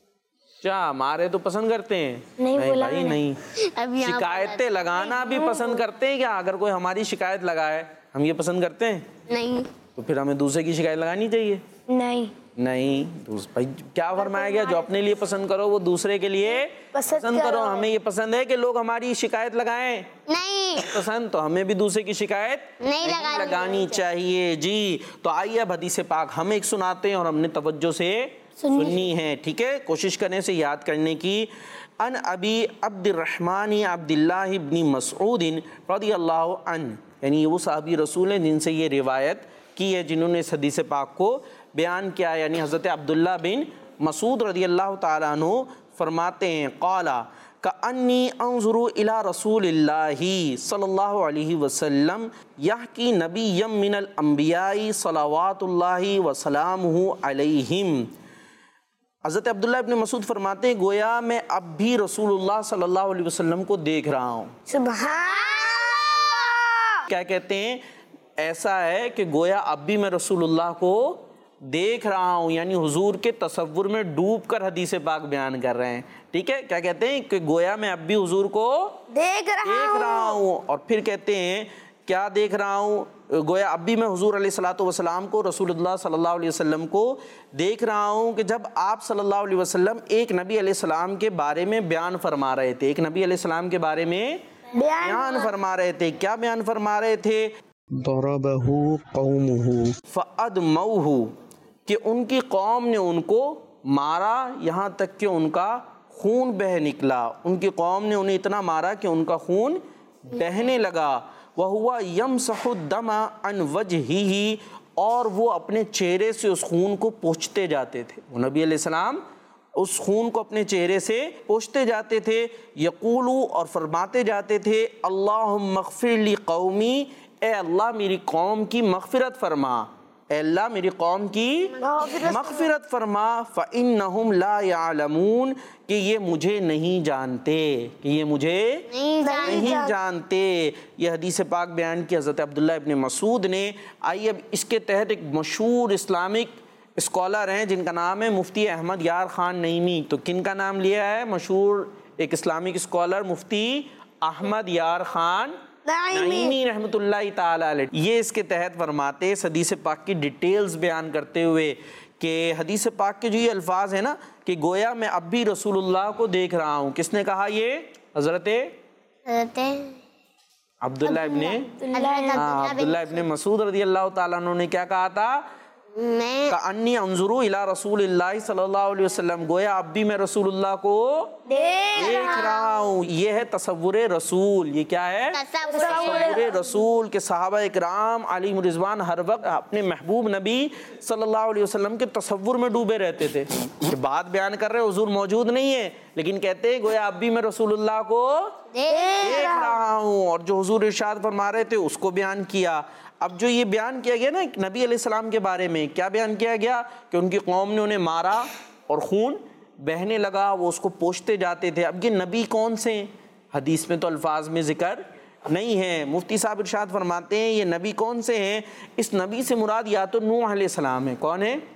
کیا مارے تو پسند کرتے ہیں؟ نہیں بولا بھائی نہیں. شکایتیں لگانا بھی پسند کرتے ہیں کیا؟ اگر کوئی ہماری شکایت لگائے ہم یہ پسند کرتے ہیں؟ نہیں. تو پھر ہمیں دوسرے کی شکایت لگانی چاہیے؟ نہیں نہیں. بھائی کیا فرمایا گیا؟ جو اپنے لیے پسند کرو وہ دوسرے کے لیے پسند کرو. ہمیں یہ پسند ہے کہ لوگ ہماری شکایت لگائیں؟ نہیں پسند. تو ہمیں بھی دوسرے کی شکایت نہیں لگانی چاہیے. جی تو آئیے اب حدیث پاک ہم ایک سناتے ہیں اور ہم نے توجہ سے سننی ہے. ٹھیک ہے, کوشش کرنے سے یاد کرنے کی. ان ابی عبد الرحمن عبد اللہ ابن مسعود رضی اللہ عنہ, یعنی وہ صحابی رسول ہیں جن سے یہ روایت کی ہے, جنہوں نے اس حدیث پاک کو بیان کیا ہے. یعنی حضرت عبداللہ بن مسعود رضی اللہ تعالیٰ عنہ فرماتے ہیں قال کأنی انظر الی رسول اللہ صلی اللہ علیہ وسلم یحکی نبی من الانبیاء صلوات اللہ وسلامہ علیہم. حضرت عبداللہ ابن مسعود فرماتے ہیں گویا میں اب بھی رسول اللہ صلی اللہ علیہ وسلم کو دیکھ رہا ہوں. سبحان اللہ. کیا کہتے ہیں؟ ایسا ہے کہ گویا اب بھی میں رسول اللہ کو دیکھ رہا ہوں, یعنی حضور کے تصور میں ڈوب کر حدیث پاک بیان کر رہے ہیں. ٹھیک ہے, کیا کہتے ہیں کہ گویا میں اب بھی حضور کو دیکھ رہا ہوں. اور پھر کہتے ہیں کیا دیکھ رہا ہوں؟ گویا اب بھی میں حضور علیہ الصلوۃ والسلام کو, رسول اللہ صلی اللہ علیہ وسلم کو دیکھ رہا ہوں کہ جب آپ صلی اللہ علیہ وسلم ایک نبی علیہ السلام کے بارے میں بیان فرما رہے تھے. ایک نبی علیہ السلام کے بارے میں بیان فرما رہے تھے. کیا بیان فرما رہے تھے؟ ضربہ قومہ فأدموہ, کہ ان کی قوم نے ان کو مارا یہاں تک کہ ان کا خون بہہ نکلا. ان کی قوم نے انہیں اتنا مارا کہ ان کا خون بہنے لگا. وَهُوَ يَمْسَحُ الدَّمَ عَنْ وَجْهِهِ, اور وہ اپنے چہرے سے اس خون کو پوچھتے جاتے تھے. وہ نبی علیہ السلام اس خون کو اپنے چہرے سے پوچھتے جاتے تھے. یقولو, اور فرماتے جاتے تھے اللہم اغفر لی قومی, اے اللہ میری قوم کی مغفرت فرما, اے اللہ میری قوم کی مغفرت فرما. فَإِنَّهُمْ لَا يَعْلَمُونَ, کہ یہ مجھے نہیں جانتے, کہ یہ مجھے نہیں جانتے. یہ حدیث پاک بیان کی حضرت عبداللہ ابن مسعود نے. آئیے اب اس کے تحت ایک مشہور اسلامک اسکالر ہیں جن کا نام ہے مفتی احمد یار خان نعیمی. تو کن کا نام لیا ہے؟ مشہور ایک اسلامک اسکالر مفتی احمد یار خان نعیمی رحمۃ اللہ تعالی علیہ. یہ اس کے تحت فرماتے اس حدیث پاک کی ڈیٹیلز بیان کرتے ہوئے کہ حدیث پاک کے جو یہ الفاظ ہیں نا کہ گویا میں اب بھی رسول اللہ کو دیکھ رہا ہوں. کس نے کہا یہ؟ حضرت عبداللہ ابن ہاں عبداللہ ابن مسعود رضی اللہ تعالیٰ عنہ نے کیا کہا تھا؟ کأنی انظر الی رسول اللہ صلی اللہ علیہ وسلم, گویا اب بھی میں رسول اللہ کو دیکھ رہا ہوں. یہ ہے تصور رسول. یہ کیا ہے؟ تصور رسول. کہ صحابہ اکرام علیہم رضوان ہر وقت اپنے محبوب نبی صلی اللہ علیہ وسلم کے تصور میں ڈوبے رہتے تھے. کہ بات بیان کر رہے حضور موجود نہیں ہے لیکن کہتے ہیں گویا اب بھی میں رسول اللہ کو دیکھ رہا ہوں. اور جو حضور ارشاد فرما رہے تھے اس کو بیان کیا. اب جو یہ بیان کیا گیا نا نبی علیہ السلام کے بارے میں, کیا بیان کیا گیا؟ کہ ان کی قوم نے انہیں مارا اور خون بہنے لگا، وہ اس کو پوچھتے جاتے تھے۔ اب یہ نبی کون سے ہیں؟ حدیث میں تو الفاظ میں ذکر نہیں ہے۔ مفتی صاحب ارشاد فرماتے ہیں یہ نبی کون سے ہیں؟ اس نبی سے مراد یا تو نوح علیہ السلام ہے۔ کون ہے؟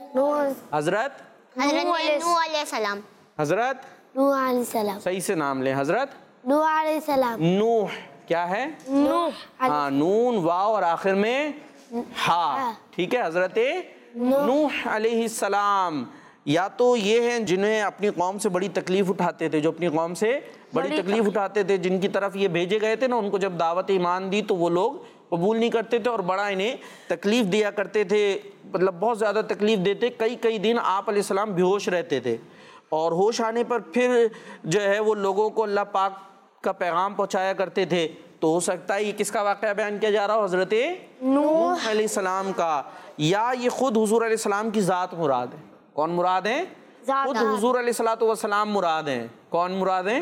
حضرت حضرت نوح علیہ السلام، حضرت نوح علیہ السلام، صحیح سے نام لیں، حضرت نوح علیہ السلام، نوح، کیا ہے؟ نوح، ہاں، نون واو اور آخر میں ہا، ٹھیک ہے، حضرت نوح علیہ السلام۔ یا تو یہ ہیں جنہیں اپنی قوم سے بڑی تکلیف اٹھاتے تھے، جو اپنی قوم سے بڑی تکلیف اٹھاتے تھے، جن کی طرف یہ بھیجے گئے تھے نا، ان کو جب دعوت ایمان دی تو وہ لوگ قبول نہیں کرتے تھے اور بڑا انہیں تکلیف دیا کرتے تھے، مطلب بہت زیادہ تکلیف دیتے، کئی کئی دن آپ علیہ السلام بے ہوش رہتے تھے، اور ہوش آنے پر پھر جو ہے وہ لوگوں کو اللہ پاک کا پیغام پہنچایا کرتے تھے۔ تو ہو سکتا ہے یہ کس کا واقعہ بیان کیا جا رہا ہو؟ حضرت نوح علیہ السلام کا، یا یہ خود حضور علیہ السلام کی ذات مراد ہے۔ کون مراد ہیں؟ خود حضور علیہ الصلوۃ والسلام مراد ہیں۔ کون مراد ہیں؟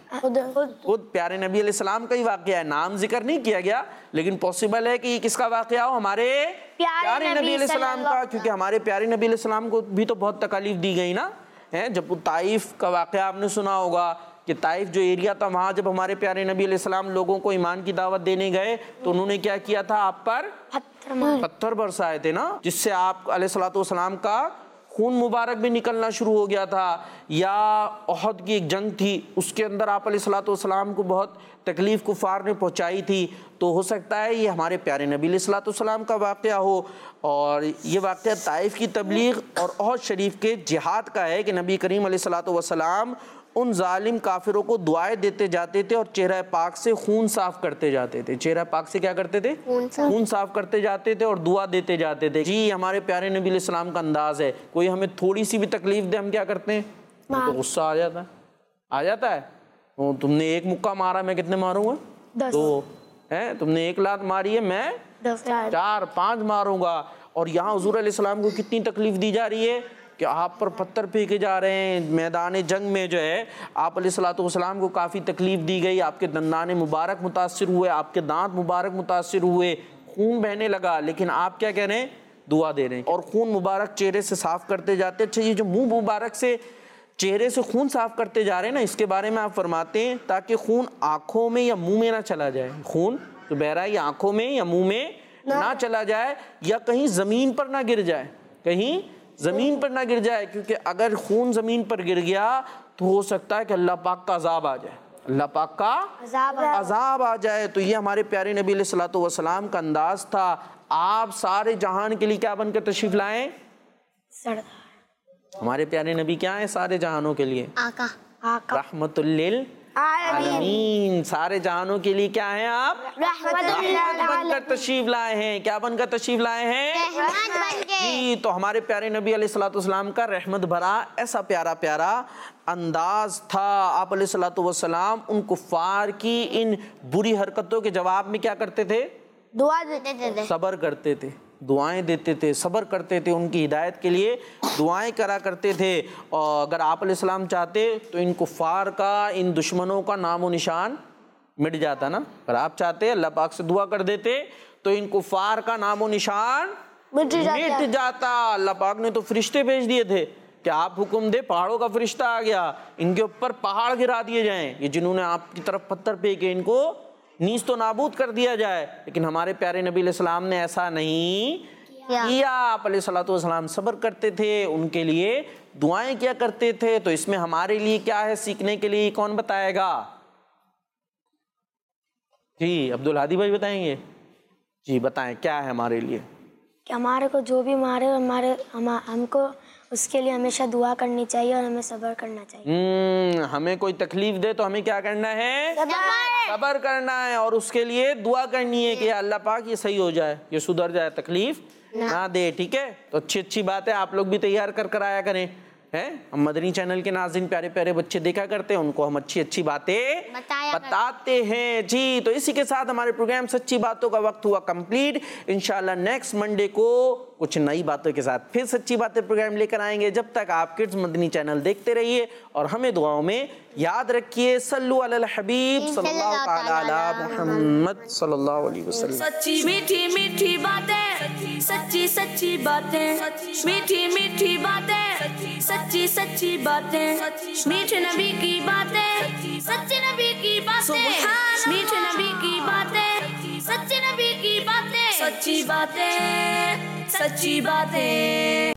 خود پیارے نبی علیہ السلام کا ہی واقعہ ہے، نام ذکر نہیں کیا گیا، لیکن پاسبل ہے کہ یہ کس کا واقعہ ہو؟ ہمارے پیارے نبی علیہ السلام کا، کیونکہ ہمارے پیارے نبی علیہ السلام کو بھی تو بہت تکالیف دی گئی نا۔ جب طائف کا واقعہ آپ نے سنا ہوگا کہ طائف جو ایریا تھا، وہاں جب ہمارے پیارے نبی علیہ السلام لوگوں کو ایمان کی دعوت دینے گئے تو انہوں نے کیا کیا تھا؟ آپ پر پتھر برسائے تھے نا، جس سے آپ علیہ الصلوۃ والسلام کا خون مبارک بھی نکلنا شروع ہو گیا تھا۔ یا احد کی ایک جنگ تھی، اس کے اندر آپ علیہ الصلوۃ والسلام کو بہت تکلیف کفار نے پہنچائی تھی۔ تو ہو سکتا ہے یہ ہمارے پیارے نبی علیہ الصلوۃ والسلام کا واقعہ ہو، اور یہ واقعہ طائف کی تبلیغ اور احد شریف کے جہاد کا ہے کہ نبی کریم علیہ الصلوۃ والسلام ان ظالم کافروں کو دعائیں دیتے جاتے تھے اور چہرہ پاک سے خون صاف کرتے جاتے تھے۔ چہرہ پاک سے کیا کرتے تھے؟ خون صاف کرتے جاتے تھے اور دعا دیتے جاتے تھے۔ جی ہمارے پیارے نبی علیہ السلام کا انداز ہے، کوئی ہمیں تھوڑی سی بھی تکلیف دے ہم کیا کرتے ہیں؟ تو غصہ آ جاتا ہے، آ جاتا ہے۔ وہ تم نے ایک مکہ مارا، میں کتنے ماروں گا؟ دو۔ ہے تم نے ایک لات ماری ہے، میں چار پانچ ماروں گا۔ اور یہاں حضور علیہ السلام کو کتنی تکلیف دی جا رہی ہے کہ آپ پر پتھر پھینکے جا رہے ہیں۔ میدان جنگ میں جو ہے آپ علیہ الصلوۃ والسلام کو کافی تکلیف دی گئی، آپ کے دندان مبارک متاثر ہوئے، آپ کے دانت مبارک متاثر ہوئے، خون بہنے لگا، لیکن آپ کیا کہہ رہے ہیں؟ دعا دے رہے ہیں، اور خون مبارک چہرے سے صاف کرتے جاتے۔ اچھا، یہ جو منہ مبارک سے چہرے سے خون صاف کرتے جا رہے ہیں نا، اس کے بارے میں آپ فرماتے ہیں تاکہ خون آنکھوں میں یا منہ میں نہ چلا جائے، خون جو بہ رہا ہے یہ آنکھوں میں یا منہ میں نہ چلا جائے، یا کہیں زمین پر نہ گر جائے، کہیں زمین پر نہ گر جائے، کیونکہ اگر خون زمین پر گر گیا تو ہو سکتا ہے کہ اللہ پاک کا عذاب آ جائے، اللہ پاک کا عذاب آ جائے۔ تو یہ ہمارے پیارے نبی علیہ الصلوۃ والسلام کا انداز تھا۔ آپ سارے جہان کے لیے کیا بن کر تشریف لائیں؟ ہمارے پیارے نبی کیا ہیں سارے جہانوں کے لیے؟ آقا، رحمت للعالمین۔ سارے جہانوں کے لیے کیا ہیں آپ؟ رحمت بن کر تشریف لائے ہیں۔ کیا بن کر تشریف لائے ہیں؟ رحمت بن کے۔ جی، تو ہمارے پیارے نبی علیہ الصلوۃ والسلام کا رحمت بھرا ایسا پیارا پیارا انداز تھا۔ آپ علیہ الصلوۃ والسلام ان کفار کی ان بری حرکتوں کے جواب میں کیا کرتے تھے؟ دعا دیتے تھے، صبر کرتے تھے، دعائیں دیتے تھے، صبر کرتے تھے، ان کی ہدایت کے لیے دعائیں کرا کرتے تھے۔ اور اگر آپ علیہ السلام چاہتے تو ان کفار کا، ان دشمنوں کا نام و نشان مٹ جاتا نا۔ اگر آپ چاہتے اللہ پاک سے دعا کر دیتے تو ان کفار کا نام و نشان مٹ جاتا۔ اللہ پاک نے تو فرشتے بھیج دیے تھے کہ آپ حکم دے، پہاڑوں کا فرشتہ آ گیا، ان کے اوپر پہاڑ گرا دیے جائیں، یہ جنہوں نے آپ کی طرف پتھر پھینکے ان کو نیز تو نابود کر دیا جائے۔ لیکن ہمارے پیارے نبی علیہ السلام نے ایسا نہیں کیا۔ آپ علیہ الصلوۃ والسلام صبر کرتے تھے، ان کے لیے دعائیں کیا کرتے تھے۔ تو اس میں ہمارے لیے کیا ہے سیکھنے کے لیے؟ کون بتائے گا؟ جی عبدالہادی بھائی بتائیں گے؟ جی بتائیں کیا ہے ہمارے لیے؟ کہ ہمارے کو جو بھی مارے ہمارے ہم کو اس کے لیے ہمیشہ دعا کرنی چاہیے اور ہمیں صبر کرنا چاہیے۔ ہمیں کوئی تکلیف دے تو ہمیں کیا کرنا ہے؟ صبر کرنا ہے، اور اس کے لیے دعا کرنی ہے کہ اللہ پاک یہ صحیح ہو جائے، یہ سدھر جائے، تکلیف نہ دے۔ ٹھیک ہے، تو اچھی اچھی باتیں آپ لوگ بھی تیار کر کر آیا کریں۔ ہم مدنی چینل کے ناظرین پیارے پیارے بچے دیکھا کرتے ہیں، ان کو ہم اچھی اچھی باتیں بتاتے ہیں۔ جی تو اسی کے ساتھ ہمارے پروگرام سچی باتوں کا وقت ہوا کمپلیٹ۔ انشاءاللہ نیکسٹ منڈے کو کچھ نئی باتوں کے ساتھ پھر سچی باتیں پروگرام لے کر آئیں گے. جب تک آپ کڈز مدنی چینل دیکھتے رہیے اور ہمیں دعاؤں میں یاد رکھیے. صلو علی الحبیب صلی اللہ تعالی علی محمد صلی اللہ علیہ وسلم. سچی میٹھی میٹھی باتیں, سچی سچی باتیں, میٹھی میٹھی باتیں, سچی سچی باتیں, میٹھے نبی کی باتیں, سچے نبی کی باتیں, میٹھے نبی کی باتیں, سچے نبی کی باتیں, سچی باتیں, سچی باتیں.